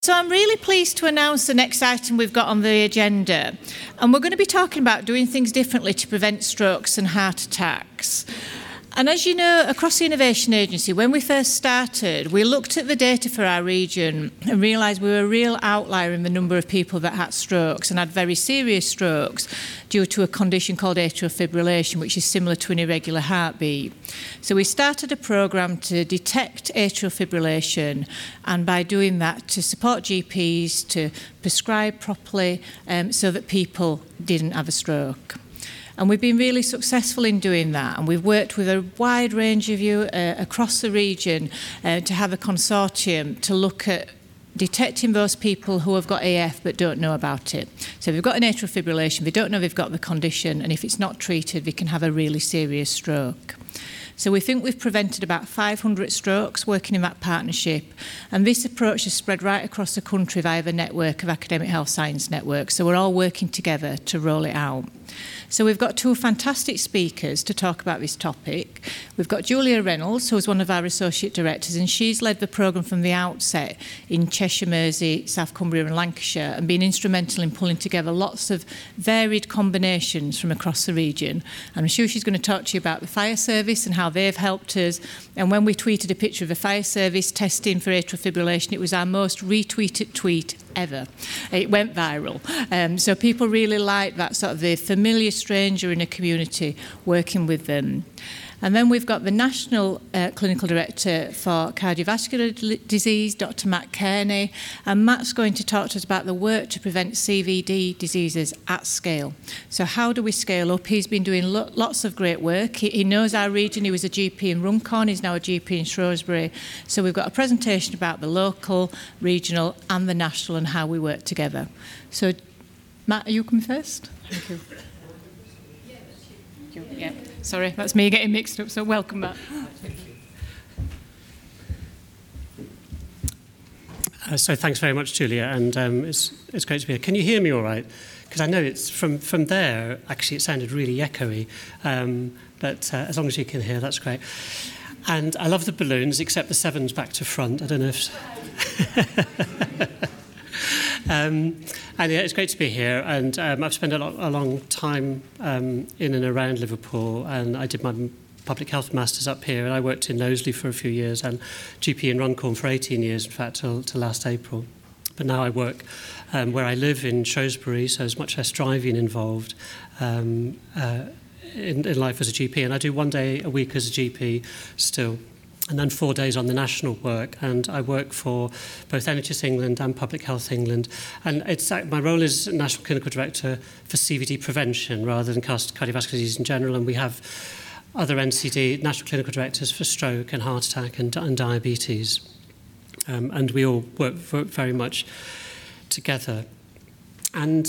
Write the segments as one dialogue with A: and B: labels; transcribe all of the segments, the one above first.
A: So I'm really pleased to announce the next item we've got on the agenda. And we're going to be talking about doing things differently to prevent strokes and heart attacks. And as you know, across the Innovation Agency, when we first started, we looked at the data for our region and realised we were a real outlier in the number of people that had strokes and had very serious strokes due to a condition called atrial fibrillation, which is similar to an irregular heartbeat. So we started a programme to detect atrial fibrillation, and by doing that, to support GPs to prescribe properly so that people didn't have a stroke. And we've been really successful in doing that. And we've worked with a wide range of you across the region to have a consortium to look at detecting those people who have got AF but don't know about it. So if they've got an atrial fibrillation, they don't know they've got the condition, and if it's not treated, they can have a really serious stroke. So we think we've prevented about 500 strokes working in that partnership, and this approach has spread right across the country via the network of academic health science networks. So we're all working together to roll it out. So we've got two fantastic speakers to talk about this topic. We've got Julia Reynolds, who is one of our associate directors, and she's led the programme from the outset in Cheshire, Mersey, South Cumbria and Lancashire, and been instrumental in pulling together lots of varied combinations from across the region. I'm sure she's going to talk to you about the fire service and how they've helped us. And when we tweeted a picture of the fire service testing for atrial fibrillation, it was our most retweeted tweet ever. It went viral. So people really like that sort of the familiar stranger in a community working with them. And then we've got the National Clinical Director for Cardiovascular Disease, Dr. Matt Kearney. And Matt's going to talk to us about the work to prevent CVD diseases at scale. So how do we scale up? He's been doing lots of great work. He knows our region. He was a GP in Runcorn. He's now a GP in Shrewsbury. So we've got a presentation about the local, regional and the national and how we work together. So Matt, are you coming first? Thank you. Yeah, sorry, that's me getting mixed up, so welcome back.
B: So thanks very much, Julia, and it's great to be here. Can you hear me all right? Because I know it's from there, actually it sounded really echoey, but as long as you can hear, that's great. And I love the balloons, except the sevens back to front. I don't know if... And yeah, it's great to be here, and I've spent a long time in and around Liverpool, and I did my public health masters up here, and I worked in Knowsley for a few years and GP in Runcorn for 18 years, in fact, till last April. But now I work where I live in Shrewsbury, so there's much less driving involved in life as a GP, and I do 1 day a week as a GP still. And then 4 days on the national work, and I work for both NHS England and Public Health England. And my role is National Clinical Director for CVD prevention rather than cardiovascular disease in general, and we have other NCD, National Clinical Directors for stroke and heart attack and diabetes. And we all work very much together. And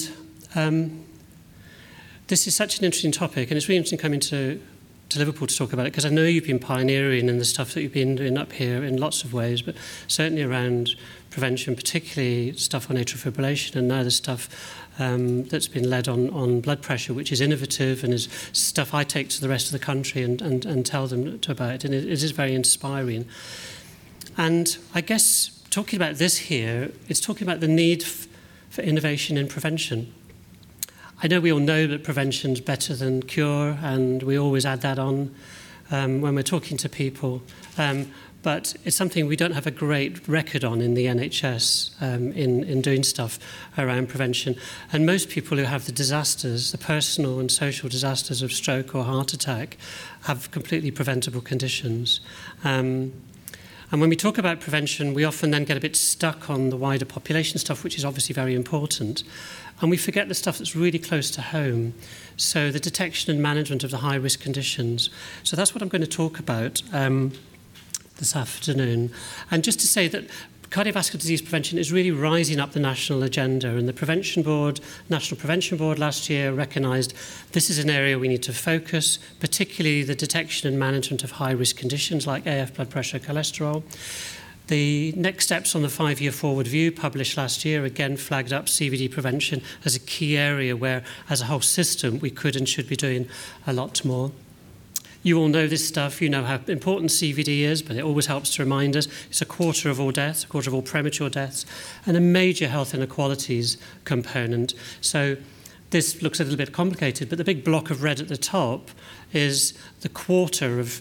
B: this is such an interesting topic, and it's really interesting coming to Liverpool to talk about it, because I know you've been pioneering in the stuff that you've been doing up here in lots of ways, but certainly around prevention, particularly stuff on atrial fibrillation, and now the stuff that's been led on blood pressure, which is innovative and is stuff I take to the rest of the country and tell them about, and it is very inspiring. And I guess talking about this here, it's talking about the need for innovation in prevention. I know we all know that prevention's better than cure, and we always add that on when we're talking to people. But it's something we don't have a great record on in the NHS in doing stuff around prevention. And most people who have the disasters, the personal and social disasters of stroke or heart attack, have completely preventable conditions. And when we talk about prevention, we often then get a bit stuck on the wider population stuff, which is obviously very important. And we forget the stuff that's really close to home. So the detection and management of the high-risk conditions. So that's what I'm going to talk about this afternoon. And just to say that cardiovascular disease prevention is really rising up the national agenda. And the Prevention Board, National Prevention Board last year recognised this is an area we need to focus, particularly the detection and management of high-risk conditions like AF, blood pressure, cholesterol. The next steps on the 5-year forward view published last year again flagged up CVD prevention as a key area where, as a whole system, we could and should be doing a lot more. You all know this stuff. You know how important CVD is, but it always helps to remind us. It's a quarter of all deaths, a quarter of all premature deaths, and a major health inequalities component. So this looks a little bit complicated, but the big block of red at the top is the quarter of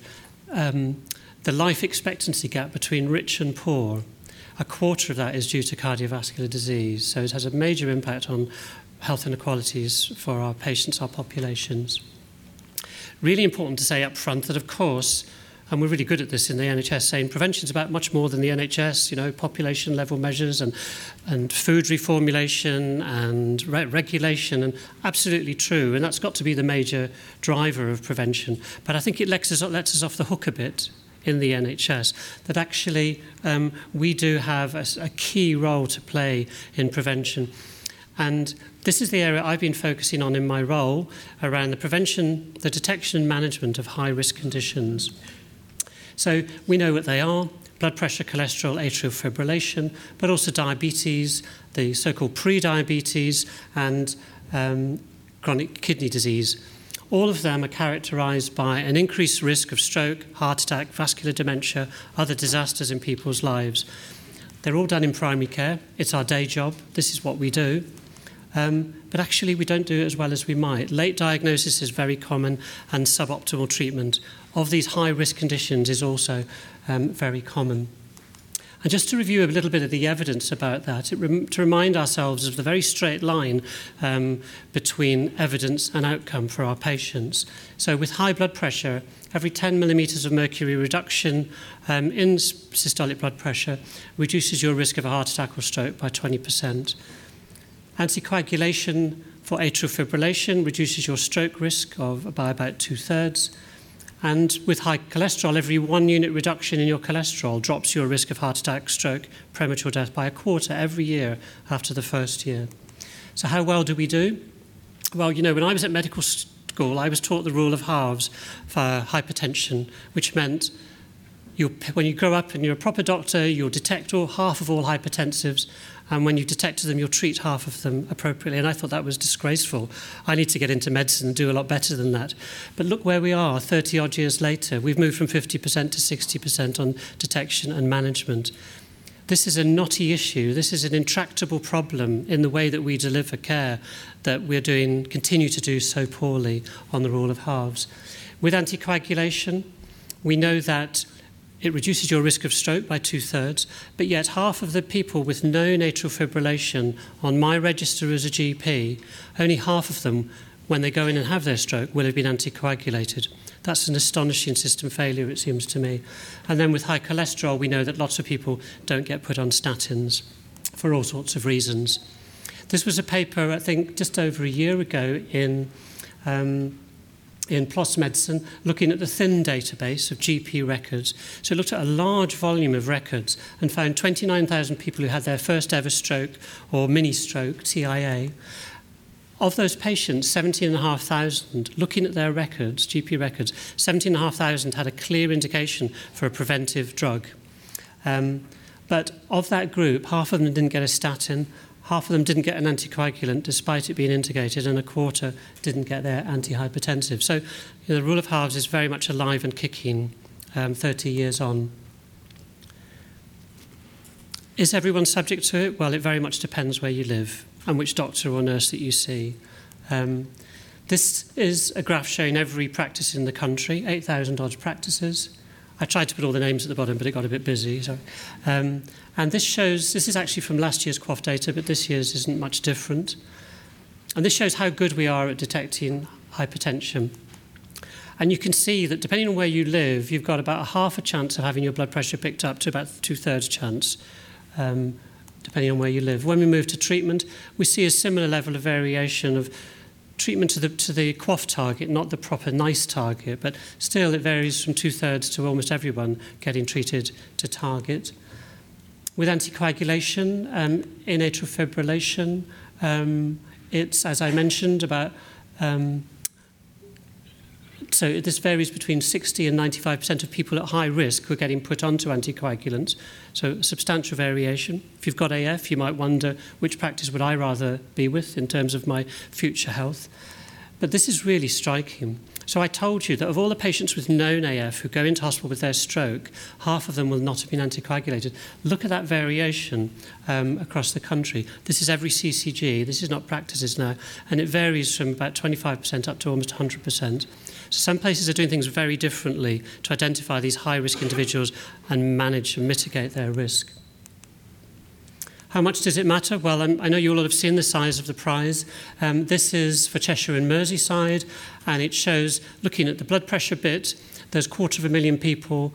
B: the life expectancy gap between rich and poor. A quarter of that is due to cardiovascular disease. So it has a major impact on health inequalities for our patients, our populations. Really important to say up front that, of course, and we're really good at this in the NHS, saying prevention is about much more than the NHS, population level measures and food reformulation and regulation, and absolutely true, and that's got to be the major driver of prevention. But I think it lets us off the hook a bit in the NHS, that actually we do have a key role to play in prevention. And this is the area I've been focusing on in my role around the prevention, the detection and management of high-risk conditions. So we know what they are: blood pressure, cholesterol, atrial fibrillation, but also diabetes, the so-called pre-diabetes, and chronic kidney disease. All of them are characterised by an increased risk of stroke, heart attack, vascular dementia, other disasters in people's lives. They're all done in primary care. It's our day job. This is what we do. But actually, we don't do it as well as we might. Late diagnosis is very common, and suboptimal treatment of these high-risk conditions is also very common. And just to review a little bit of the evidence about that, to remind ourselves of the very straight line between evidence and outcome for our patients. So with high blood pressure, every 10 millimetres of mercury reduction in systolic blood pressure reduces your risk of a heart attack or stroke by 20%. Anticoagulation for atrial fibrillation reduces your stroke risk by about 2/3. And with high cholesterol, every 1 unit reduction in your cholesterol drops your risk of heart attack, stroke, premature death by 1/4 every year after the first year. So how well do we do? Well, when I was at medical school, I was taught the rule of halves for hypertension, which meant when you grow up and you're a proper doctor, you'll detect half of all hypertensives, and when you detect them, you'll treat half of them appropriately. And I thought that was disgraceful. I need to get into medicine and do a lot better than that. But look where we are 30-odd years later. We've moved from 50% to 60% on detection and management. This is a knotty issue. This is an intractable problem in the way that we deliver care that continue to do so poorly on the rule of halves. With anticoagulation, we know that it reduces your risk of stroke by 2/3, but yet half of the people with known atrial fibrillation on my register as a GP, only half of them, when they go in and have their stroke, will have been anticoagulated. That's an astonishing system failure, it seems to me. And then with high cholesterol, we know that lots of people don't get put on statins for all sorts of reasons. This was a paper, I think, just over a year ago in PLOS Medicine, looking at the thin database of GP records. So it looked at a large volume of records and found 29,000 people who had their first ever stroke or mini-stroke, TIA. Of those patients, 17,500, looking at their records, GP records, 17,500 had a clear indication for a preventive drug. But of that group, half of them didn't get a statin, half of them didn't get an anticoagulant despite it being indicated, and 1/4 didn't get their antihypertensive. So the rule of halves is very much alive and kicking 30 years on. Is everyone subject to it? Well, it very much depends where you live and which doctor or nurse that you see. This is a graph showing every practice in the country, 8,000 odd practices. I tried to put all the names at the bottom, but it got a bit busy. So, and this is actually from last year's QOF data, but this year's isn't much different. And this shows how good we are at detecting hypertension. And you can see that depending on where you live, you've got about a half a chance of having your blood pressure picked up to about 2/3 chance, depending on where you live. When we move to treatment, we see a similar level of variation of treatment to the QOF target, not the proper NICE target, but still it varies from 2/3 to almost everyone getting treated to target. With anticoagulation, in atrial fibrillation, it's, as I mentioned, about so this varies between 60 and 95% of people at high risk who are getting put onto anticoagulants, so a substantial variation. If you've got AF, you might wonder which practice would I rather be with in terms of my future health. But this is really striking. So I told you that of all the patients with known AF who go into hospital with their stroke, half of them will not have been anticoagulated. Look at that variation across the country. This is every CCG. This is not practices now. And it varies from about 25% up to almost 100%. So some places are doing things very differently to identify these high-risk individuals and manage and mitigate their risk. How much does it matter? Well, I know you all have seen the size of the prize. This is for Cheshire and Merseyside, and it shows, looking at the blood pressure bit, there's 250,000 people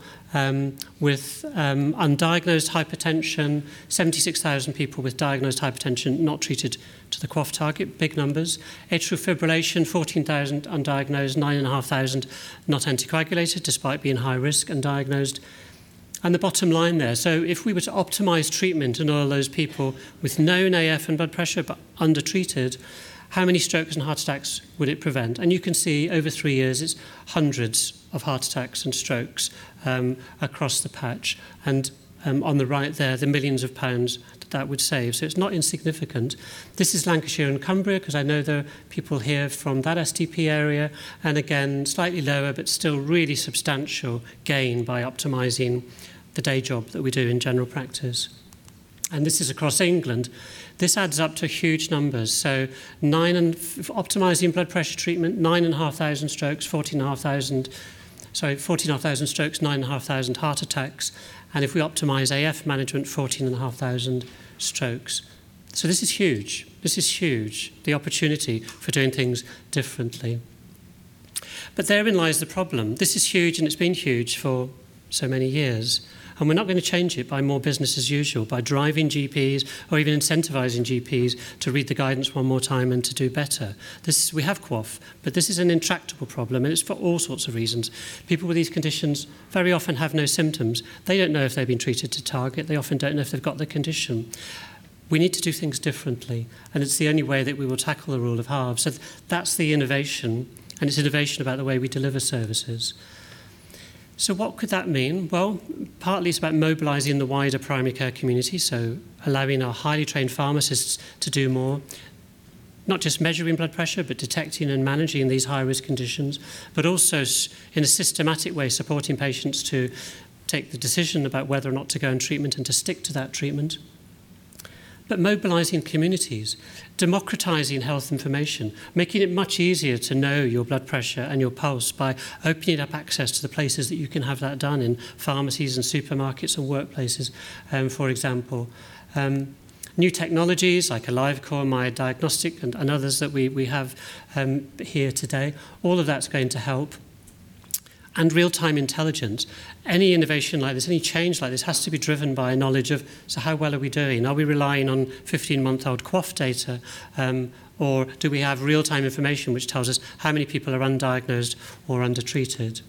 B: with undiagnosed hypertension, 76,000 people with diagnosed hypertension not treated to the QOF target, big numbers. Atrial fibrillation, 14,000 undiagnosed, 9,500 not anticoagulated despite being high risk and diagnosed. And the bottom line there, so if we were to optimise treatment in all those people with known AF and blood pressure but undertreated, how many strokes and heart attacks would it prevent? And you can see over 3 years it's hundreds of heart attacks and strokes across the patch. And on the right there, the millions of pounds that would save. So it's not insignificant. This is Lancashire and Cumbria, because I know there are people here from that STP area. And again, slightly lower, but still really substantial gain by optimising the day job that we do in general practice. And this is across England. This adds up to huge numbers. So optimising blood pressure treatment, 9,500 strokes, 14,500 strokes, 9,500 heart attacks. And if we optimise AF management, 14,500 strokes. So this is huge. This is huge, the opportunity for doing things differently. But therein lies the problem. This is huge, and it's been huge for so many years. And we're not going to change it by more business as usual, by driving GPs or even incentivising GPs to read the guidance one more time and to do better. We have QOF, but this is an intractable problem, and it's for all sorts of reasons. People with these conditions very often have no symptoms. They don't know if they've been treated to target. They often don't know if they've got the condition. We need to do things differently, and it's the only way that we will tackle the rule of halves. So that's the innovation, and it's innovation about the way we deliver services. So what could that mean? Well, partly it's about mobilising the wider primary care community, so allowing our highly trained pharmacists to do more, not just measuring blood pressure, but detecting and managing these high-risk conditions, but also in a systematic way supporting patients to take the decision about whether or not to go on treatment and to stick to that treatment. But mobilising communities, democratising health information, making it much easier to know your blood pressure and your pulse by opening up access to the places that you can have that done in pharmacies and supermarkets and workplaces, for example. New technologies like AliveCore, My Diagnostic, and others that we have here today, all of that's going to help. And real-time intelligence. Any innovation like this, any change like this has to be driven by a knowledge of, so how well are we doing? Are we relying on 15-month-old QOF data? Or do we have real-time information which tells us how many people are undiagnosed or undertreated?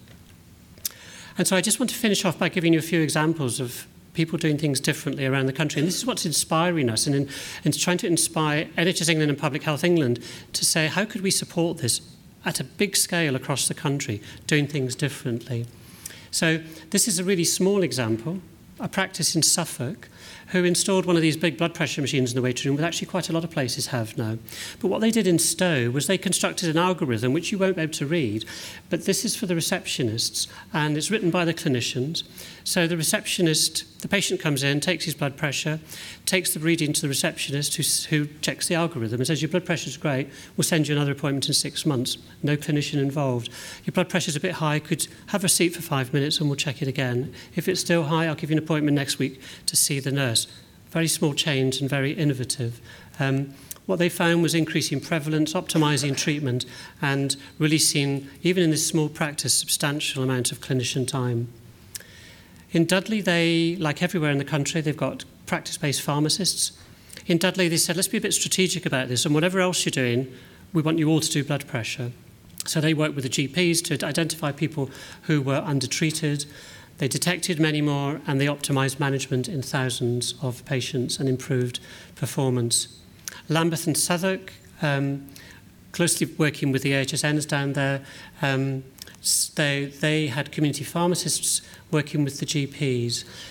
B: And so I just want to finish off by giving you a few examples of people doing things differently around the country. And this is what's inspiring us, and in trying to inspire NHS England and Public Health England to say, how could we support this at a big scale across the country, doing things differently. So this is a really small example, a practice in Suffolk, who installed one of these big blood pressure machines in the waiting room, which actually quite a lot of places have now. But what they did in Stowe was they constructed an algorithm, which you won't be able to read, but this is for the receptionists, and it's written by the clinicians. So the receptionist, the patient comes in, takes his blood pressure, takes the reading to the receptionist who checks the algorithm and says, your blood pressure's great, we'll send you another appointment in 6 months. No clinician involved. Your blood pressure's a bit high, could have a seat for 5 minutes and we'll check it again. If it's still high, I'll give you an appointment next week to see the nurse. Very small change and very innovative. What they found was increasing prevalence, optimising treatment, and releasing, even in this small practice, substantial amount of clinician time. In Dudley, they, like everywhere in the country, they've got practice-based pharmacists. In Dudley, they said, let's be a bit strategic about this, and whatever else you're doing, we want you all to do blood pressure. So they worked with the GPs to identify people who were undertreated. They detected many more, and they optimised management in thousands of patients and improved performance. Lambeth and Southwark, closely working with the AHSNs down there, they had community pharmacists working with the GPs.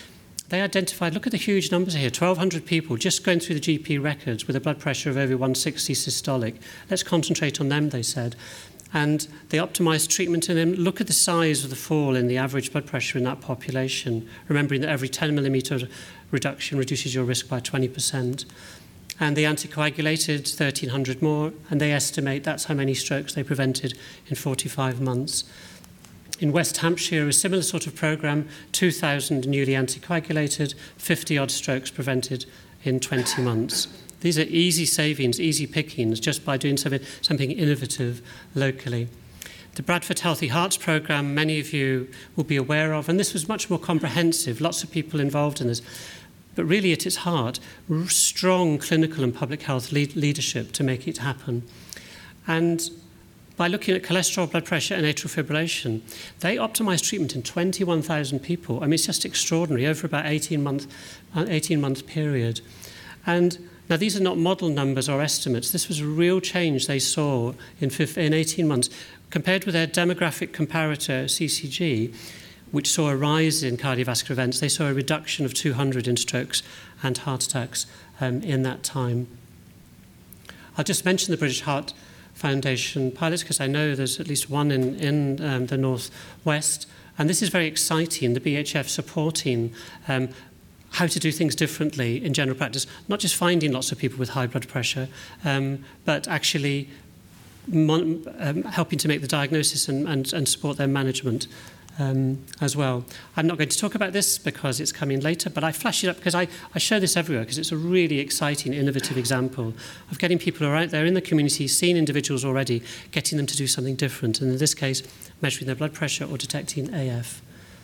B: they identified, look at the huge numbers here, 1,200 people just going through the GP records with a blood pressure of over 160 systolic. Let's concentrate on them, they said. And they optimised treatment in them. Look at the size of the fall in the average blood pressure in that population, remembering that every 10 millimetre reduction reduces your risk by 20%. And they anticoagulated 1,300 more, and they estimate that's how many strokes they prevented in 45 months. In West Hampshire, a similar sort of programme, 2,000 newly anticoagulated, 50-odd strokes prevented in 20 months. These are easy savings, easy pickings, just by doing something innovative locally. The Bradford Healthy Hearts programme, many of you will be aware of, and this was much more comprehensive, lots of people involved in this. But really, at its heart, strong clinical and public health leadership to make it happen. And by looking at cholesterol, blood pressure and atrial fibrillation, they optimised treatment in 21,000 people. I mean, it's just extraordinary, over about 18-month period. And now, these are not model numbers or estimates. This was a real change they saw in 18 months. Compared with their demographic comparator, CCG, which saw a rise in cardiovascular events, they saw a reduction of 200 in strokes and heart attacks in that time. I'll just mention the British Heart Foundation pilots, because I know there's at least one in the northwest, and this is very exciting, the BHF supporting how to do things differently in general practice, not just finding lots of people with high blood pressure, but actually helping to make the diagnosis and support their management as well. I'm not going to talk about this because it's coming later, but I flash it up because I show this everywhere because it's a really exciting, innovative example of getting people who are out there in the community, seeing individuals already, getting them to do something different, and in this case, measuring their blood pressure or detecting AF.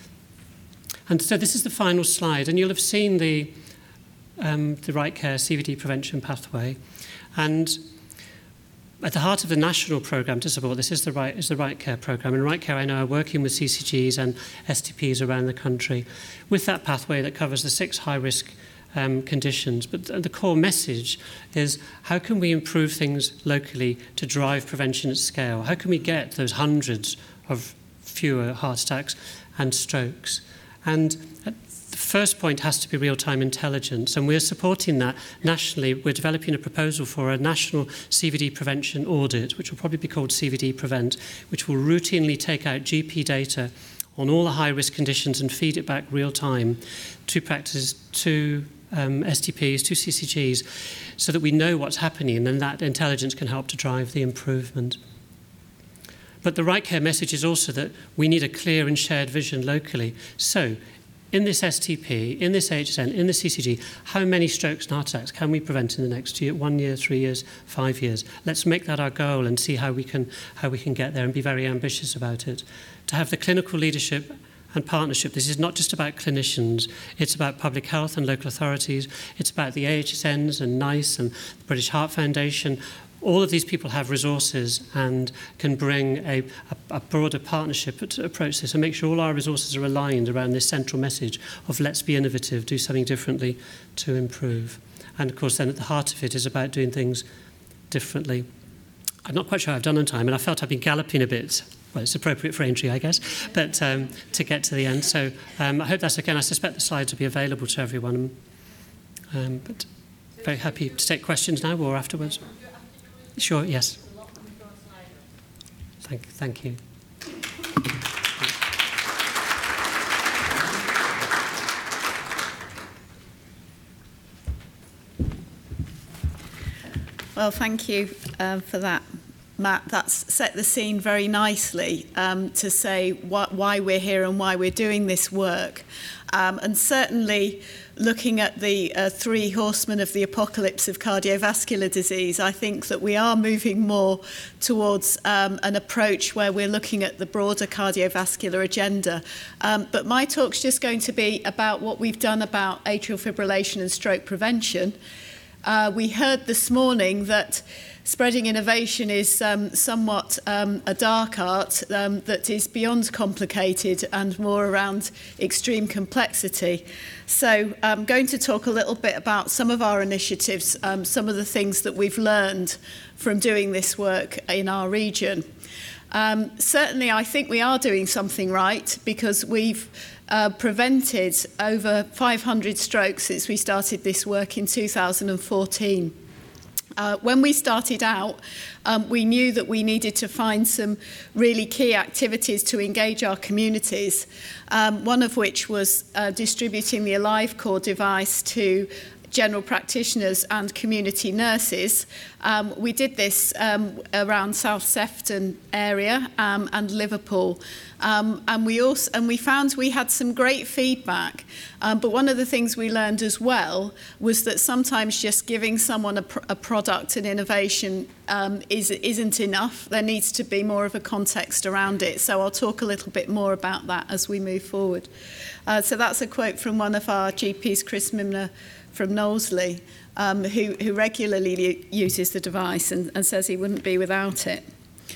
B: And so this is the final slide, and you'll have seen the Right Care CVD prevention pathway. And at the heart of the national programme to support this is the Right Care programme. And Right Care, I know, are working with CCGs and STPs around the country with that pathway that covers the 6 high-risk conditions. But the core message is, how can we improve things locally to drive prevention at scale? How can we get those hundreds of fewer heart attacks and strokes? And the first point has to be real-time intelligence, and we're supporting that nationally. We're developing a proposal for a national CVD prevention audit, which will probably be called CVD Prevent, which will routinely take out GP data on all the high-risk conditions and feed it back real-time to practices, to STPs, to CCGs, so that we know what's happening, and that intelligence can help to drive the improvement. But the Right Care message is also that we need a clear and shared vision locally. So, in this STP, in this HSN, in the CCG, how many strokes and heart attacks can we prevent in the next year, 1 year, 3 years, 5 years? Let's make that our goal and see how we can get there and be very ambitious about it. To have the clinical leadership and partnership. This is not just about clinicians. It's about public health and local authorities. It's about the AHSNs and NICE and the British Heart Foundation. All of these people have resources and can bring a broader partnership to approach this and make sure all our resources are aligned around this central message of let's be innovative, do something differently to improve. And of course then at the heart of it is about doing things differently. I'm not quite sure I've done on time, and I felt I've been galloping a bit. Well, it's appropriate for entry, I guess, but to get to the end. So I hope that's okay. I suspect the slides will be available to everyone. But very happy to take questions now or afterwards. Sure, yes. Thank you.
C: Well, thank you for that, Matt. That's set the scene very nicely to say why we're here and why we're doing this work. And certainly looking at the 3 horsemen of the apocalypse of cardiovascular disease, I think that we are moving more towards an approach where we're looking at the broader cardiovascular agenda. But my talk's just going to be about what we've done about atrial fibrillation and stroke prevention. We heard this morning that spreading innovation is somewhat a dark art that is beyond complicated and more around extreme complexity. So I'm going to talk a little bit about some of our initiatives, some of the things that we've learned from doing this work in our region. Certainly, I think we are doing something right because we've prevented over 500 strokes since we started this work in 2014. When we started out, we knew that we needed to find some really key activities to engage our communities, one of which was distributing the AliveCor device to general practitioners and community nurses. We did this around South Sefton area and Liverpool. And we found we had some great feedback. But one of the things we learned as well was that sometimes just giving someone a product, an innovation, isn't enough. There needs to be more of a context around it. So I'll talk a little bit more about that as we move forward. So that's a quote from one of our GPs, Chris Mimner from Knowsley, who regularly uses the device and says he wouldn't be without it.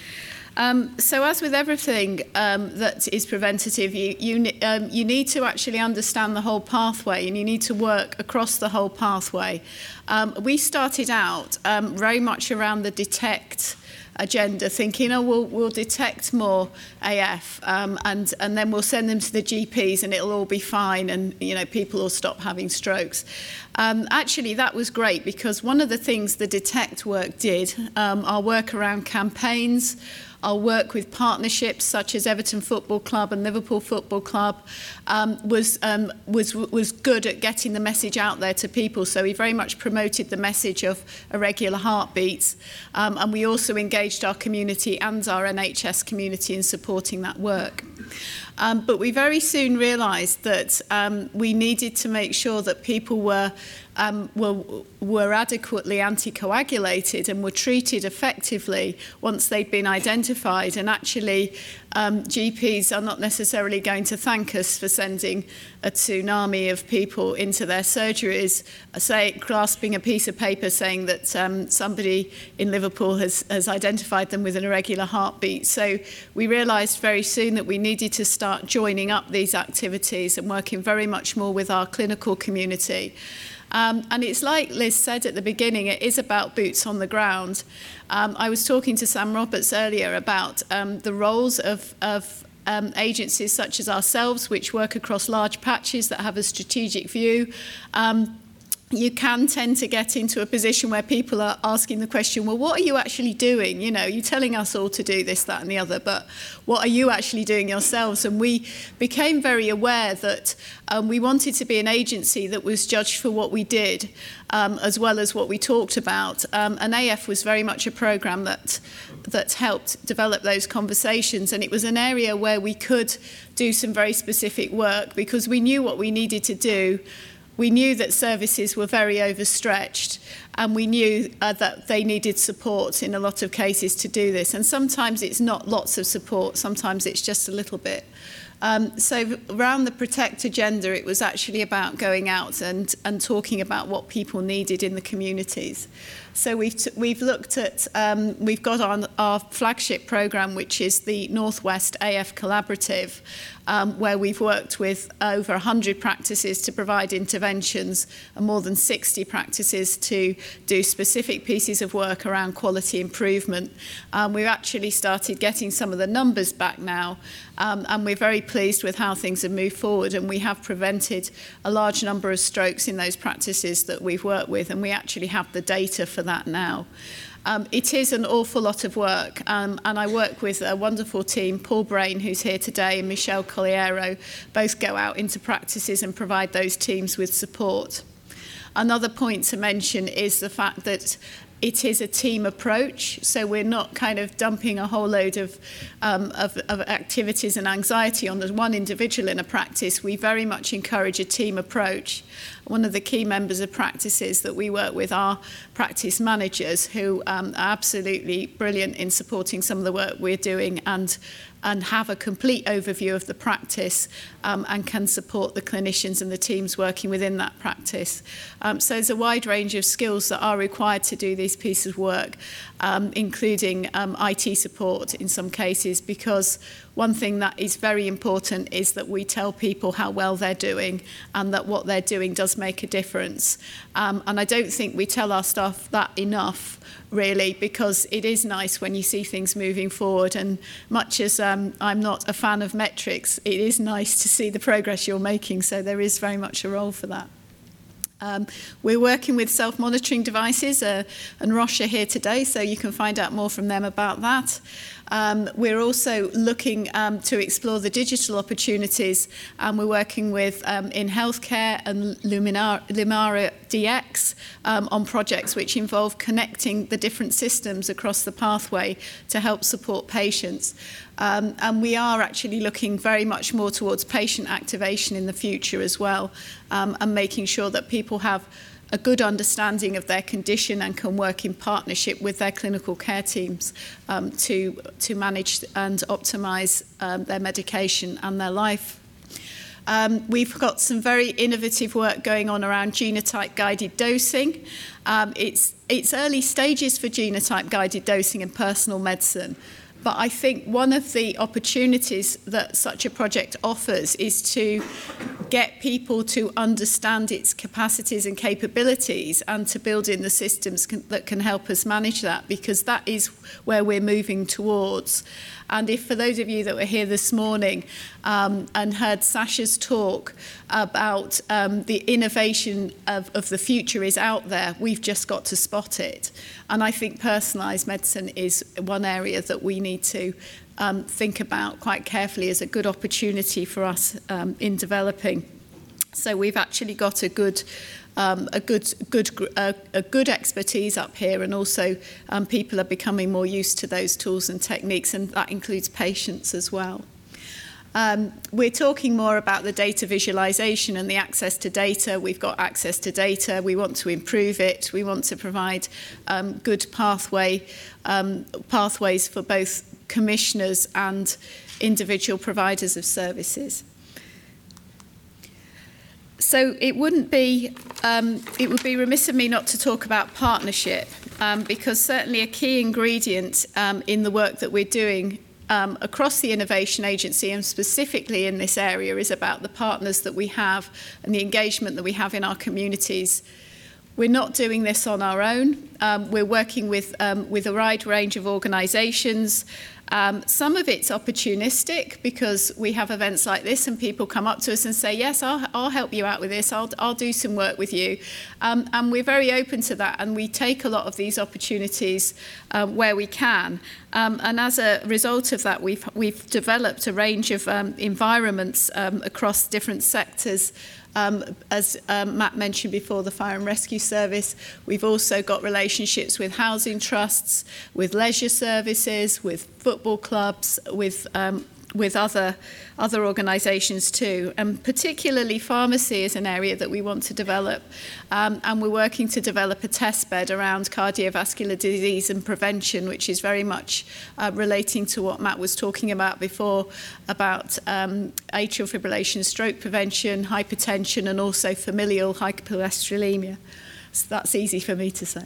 C: So as with everything that is preventative, you need to actually understand the whole pathway, and you need to work across the whole pathway. We started out very much around the detect agenda, thinking, we'll detect more AF, and then we'll send them to the GPs and it'll all be fine, and people will stop having strokes. Actually, that was great, because one of the things the detect work did, our work around campaigns, our work with partnerships such as Everton Football Club and Liverpool Football Club was good at getting the message out there to people. So we very much promoted the message of irregular heartbeats, and we also engaged our community and our NHS community in supporting that work. But we very soon realised that we needed to make sure that people were adequately anticoagulated and were treated effectively once they'd been identified. And actually, GPs are not necessarily going to thank us for sending a tsunami of people into their surgeries, grasping a piece of paper saying that somebody in Liverpool has identified them with an irregular heartbeat. So we realised very soon that we needed to start joining up these activities and working very much more with our clinical community. And it's like Liz said at the beginning, it is about boots on the ground. I was talking to Sam Roberts earlier about the roles of agencies such as ourselves, which work across large patches that have a strategic view. You can tend to get into a position where people are asking the question, well, what are you actually doing? You're telling us all to do this, that and the other, but what are you actually doing yourselves? And we became very aware that we wanted to be an agency that was judged for what we did, as well as what we talked about. And AF was very much a programme that helped develop those conversations. And it was an area where we could do some very specific work, because we knew what we needed to do. We knew that services were very overstretched, and we knew that they needed support in a lot of cases to do this. And sometimes it's not lots of support, sometimes it's just a little bit. So around the Protect agenda, it was actually about going out and talking about what people needed in the communities. So we've looked at, we've got on our flagship programme, which is the Northwest AF Collaborative, where we've worked with over 100 practices to provide interventions and more than 60 practices to do specific pieces of work around quality improvement. We've actually started getting some of the numbers back now, and we're very pleased with how things have moved forward, and we have prevented a large number of strokes in those practices that we've worked with, and we actually have the data for that now. It is an awful lot of work, and I work with a wonderful team. Paul Brain, who's here today, and Michelle Colliero both go out into practices and provide those teams with support. Another point to mention is the fact that it is a team approach, so we're not kind of dumping a whole load of activities and anxiety on the one individual in a practice. We very much encourage a team approach. One of the key members of practices that we work with are practice managers, who are absolutely brilliant in supporting some of the work we're doing and have a complete overview of the practice, and can support the clinicians and the teams working within that practice. So there's a wide range of skills that are required to do these these pieces of work, including IT support in some cases, because one thing that is very important is that we tell people how well they're doing and that what they're doing does make a difference. And I don't think we tell our staff that enough, really, because it is nice when you see things moving forward. And much as I'm not a fan of metrics, it is nice to see the progress you're making. So there is very much a role for that. We're working with self-monitoring devices, and Roche are here today, so you can find out more from them about that. We're also looking to explore the digital opportunities, and we're working with in healthcare and Lumara DX on projects which involve connecting the different systems across the pathway to help support patients. And we are actually looking very much more towards patient activation in the future as well, and making sure that people have a good understanding of their condition and can work in partnership with their clinical care teams to manage and optimise their medication and their life. We've got some very innovative work going on around genotype-guided dosing. It's early stages for genotype-guided dosing in personal medicine. But I think one of the opportunities that such a project offers is to get people to understand its capacities and capabilities and to build in the systems that can help us manage that, because that is where we're moving towards. And if for those of you that were here this morning and heard Sasha's talk about the innovation of the future is out there, we've just got to spot it. And I think personalised medicine is one area that we need to think about quite carefully as a good opportunity for us in developing. So we've actually got a good expertise up here, and also people are becoming more used to those tools and techniques, and that includes patients as well. We're talking more about the data visualization and the access to data. We've got access to data. We want to improve it. We want to provide good pathways for both commissioners and individual providers of services. So it would be remiss of me not to talk about partnership, because certainly a key ingredient in the work that we're doing across the Innovation Agency, and specifically in this area, is about the partners that we have and the engagement that we have in our communities. We're not doing this on our own. We're working with a wide range of organisations. Some of it's opportunistic, because we have events like this and people come up to us and say, yes, I'll help you out with this, I'll do some work with you. And we're very open to that, and we take a lot of these opportunities where we can. And as a result of that, we've developed a range of environments across different sectors. As Matt mentioned before, the Fire and Rescue Service. We've also got relationships with housing trusts, with leisure services, with football clubs, with other organisations too. And particularly pharmacy is an area that we want to develop. And we're working to develop a test bed around cardiovascular disease and prevention, which is very much relating to what Matt was talking about before, about atrial fibrillation, stroke prevention, hypertension, and also familial hypercholesterolemia. So that's easy for me to say.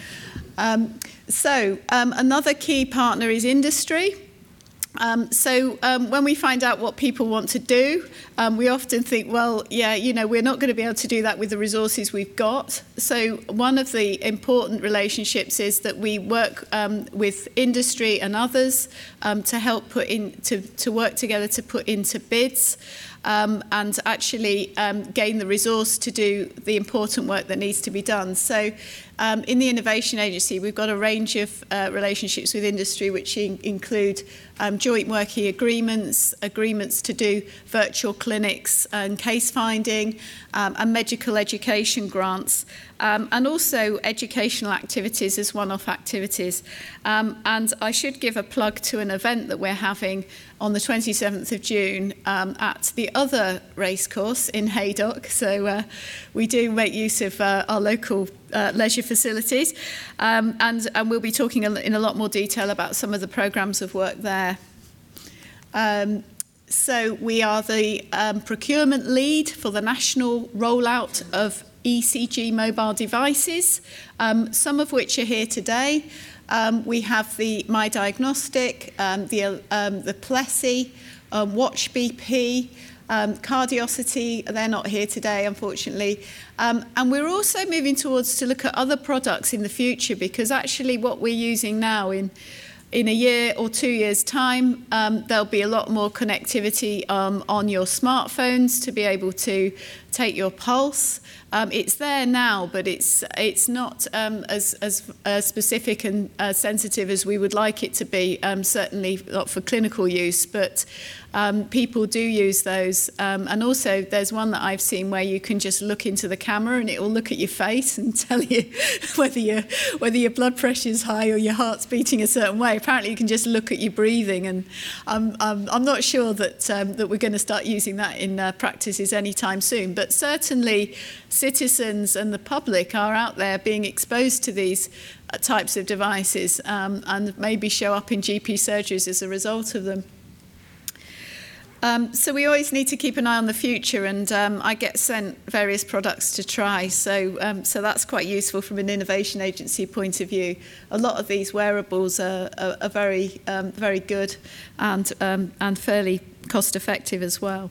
C: Another key partner is industry. When we find out what people want to do, we often think, well, yeah, we're not going to be able to do that with the resources we've got. So one of the important relationships is that we work with industry and others to help to work together to put into bids. And actually gain the resource to do the important work that needs to be done. So in the Innovation Agency, we've got a range of relationships with industry, which include joint working agreements to do virtual clinics and case finding, and medical education grants, and also educational activities as one-off activities. And I should give a plug to an event that we're having on the 27th of June at the other racecourse in Haydock. So we do make use of our local leisure facilities, and we'll be talking in a lot more detail about some of the programmes of work there. So we are the procurement lead for the national rollout of ECG mobile devices, some of which are here today. We have the MyDiagnostic, the Plessy, Watch BP, Cardiosity. They're not here today, unfortunately. And we're also moving towards to look at other products in the future, because actually what we're using now in a year or 2 years' time, there'll be a lot more connectivity on your smartphones to be able to take your pulse. It's there now, but it's not as specific and sensitive as we would like it to be, certainly not for clinical use, but people do use those. And also there's one that I've seen where you can just look into the camera and it will look at your face and tell you whether your blood pressure is high or your heart's beating a certain way. Apparently you can just look at your breathing, and I'm not sure that we're going to start using that in practices anytime soon. But certainly citizens and the public are out there being exposed to these types of devices, and maybe show up in GP surgeries as a result of them. So we always need to keep an eye on the future, and I get sent various products to try, so that's quite useful from an innovation agency point of view. A lot of these wearables are very very good and fairly cost effective as well.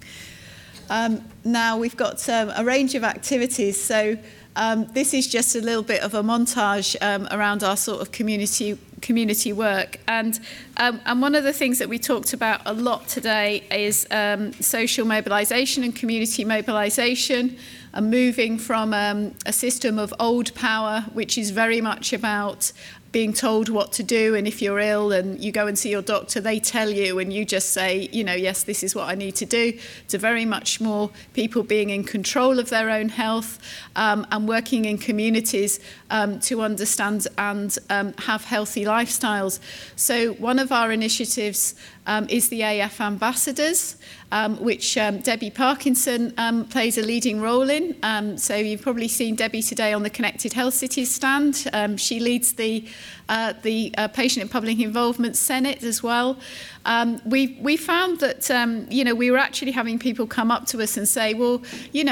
C: Now we've got a range of activities, so this is just a little bit of a montage around our sort of community work, and one of the things that we talked about a lot today is social mobilisation and community mobilisation, and moving from a system of old power, which is very much about being told what to do, and if you're ill and you go and see your doctor, they tell you and you just say, you know, yes, this is what I need to do, to very much more people being in control of their own health, and working in communities to understand and have healthy lifestyles. So one of our initiatives is the AF Ambassadors, which Debbie Parkinson plays a leading role in. So you've probably seen Debbie today on the Connected Health Cities stand. She leads the Patient and Public Involvement Senate as well. We found that we were actually having people come up to us and say, well,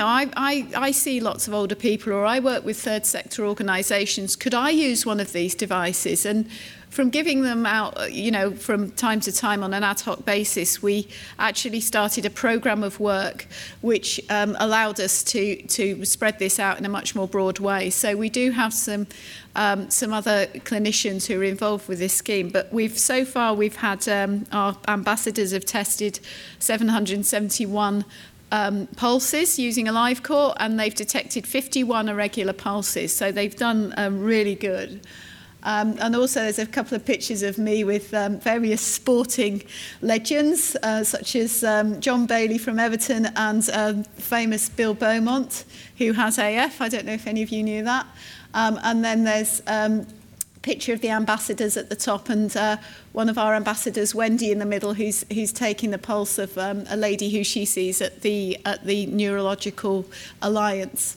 C: I see lots of older people, or I work with third sector organisations. Could I use one of these devices? And from giving them out, from time to time on an ad hoc basis, we actually started a programme of work which allowed us to spread this out in a much more broad way. So we do have some other clinicians who are involved with this scheme, but so far we've had our ambassadors have tested 771 pulses using AliveCore, and they've detected 51 irregular pulses, so they've done really good. And also there's a couple of pictures of me with various sporting legends, such as John Bailey from Everton and famous Bill Beaumont, who has AF. I don't know if any of you knew that. And then there's a picture of the ambassadors at the top, and one of our ambassadors, Wendy, in the middle, who's taking the pulse of a lady who she sees at the Neurological Alliance.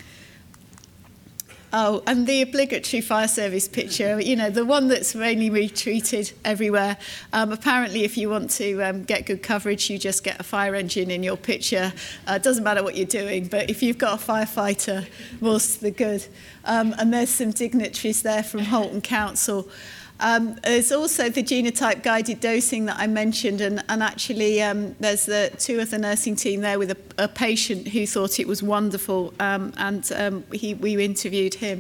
C: Oh, and the obligatory fire service picture, the one that's mainly retweeted everywhere. Apparently, if you want to get good coverage, you just get a fire engine in your picture. It doesn't matter what you're doing, but if you've got a firefighter, more's the good. And there's some dignitaries there from Halton Council. There's also the genotype guided dosing that I mentioned, and actually there's the two of the nursing team there with a patient who thought it was wonderful, and we interviewed him.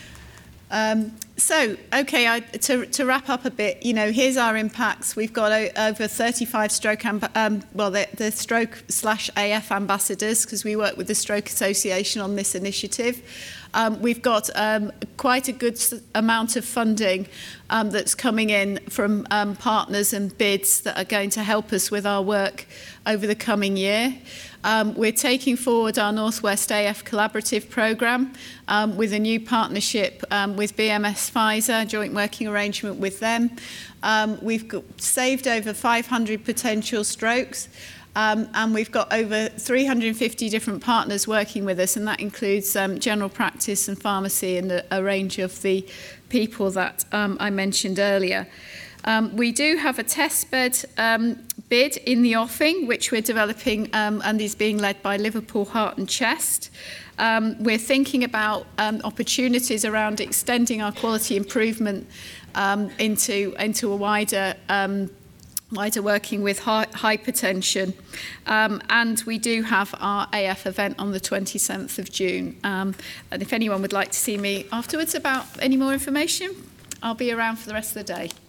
C: To wrap up a bit, here's our impacts. We've got over 35 stroke, the stroke/AF ambassadors, because we work with the Stroke Association on this initiative. We've got quite a good amount of funding that's coming in from partners and bids that are going to help us with our work over the coming year. We're taking forward our Northwest AF Collaborative Programme with a new partnership with BMS Pfizer, joint working arrangement with them. We've saved over 500 potential strokes. And we've got over 350 different partners working with us, and that includes general practice and pharmacy and a range of the people that I mentioned earlier. We do have a test bed bid in the offing, which we're developing and is being led by Liverpool Heart and Chest. We're thinking about opportunities around extending our quality improvement into a wider working with hypertension. And we do have our AF event on the 27th of June. And if anyone would like to see me afterwards about any more information, I'll be around for the rest of the day.